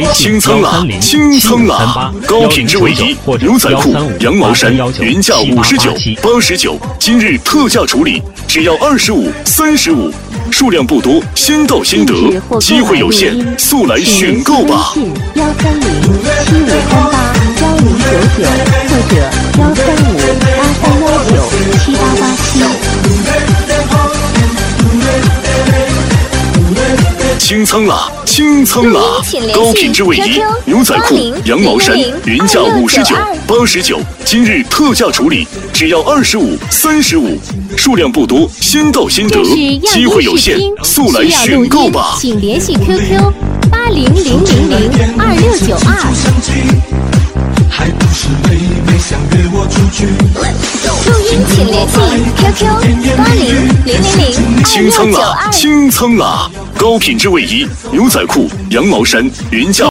清仓啦！清仓啦！高品质卫衣，牛仔裤、羊毛衫，原价59、89，今日特价处理，只要25、35，数量不多，先到先得，机会有限，速来选购吧！130-7538-1099或者135-8389-7887。清仓啦！清仓啦！高品质卫衣、牛仔裤、羊毛衫，原价59、89，今日特价处理，只要25、35，数量不多，先到先得，机会有限，速来选购吧！ 请联系 QQ800002。还不是妹妹想约我出去。录音请联系 QQ8000022692。 清仓啦！清仓啦！高品质卫衣、牛仔裤、羊毛衫，原价